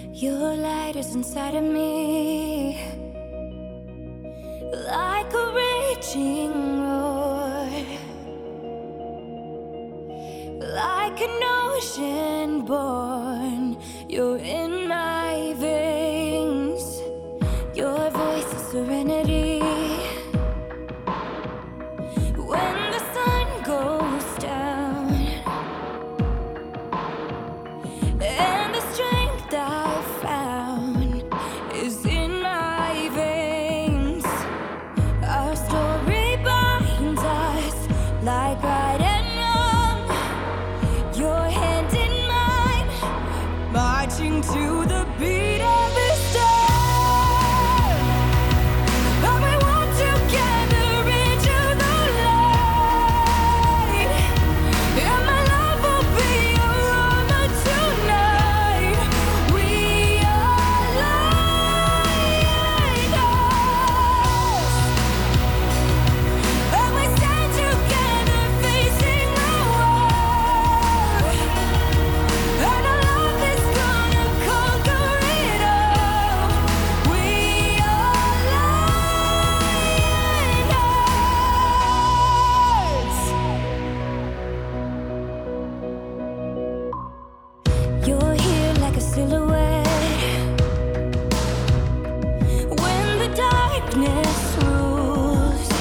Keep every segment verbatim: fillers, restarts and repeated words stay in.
Your light is inside of me, like a raging roar, like an ocean born. You're in my veins. Your voice is serenity. When the sun goes down and the strength I found is in my veins. Our story binds us like right and wrong. Your hand in mine, marching to the beat of the storm. And we walk together into the light. And my love will be your armor tonight. We are lighthouse. And we stand together facing the war. And our love is gonna conquer it all. We are lighthouse. You're here like a silhouette when the darkness rules.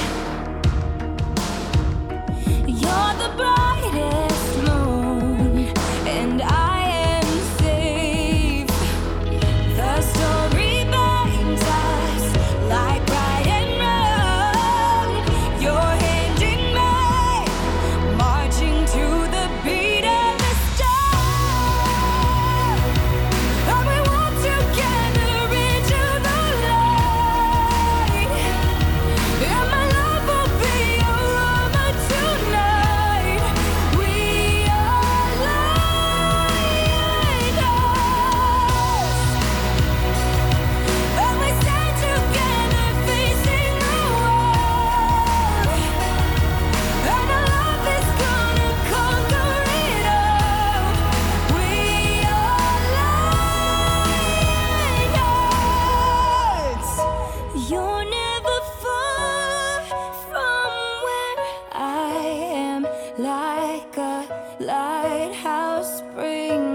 You're the brightest moon, and I am safe. The story binds us like right and wrong. Your hand in mine, marching to the beat of the storm. And we walk together into the light. And my love will be your armor tonight. We are lighthouse. And we stand together facing the war. And our love is gonna conquer it all. We are lighthouse. You're never far from where I am, like a lighthouse spring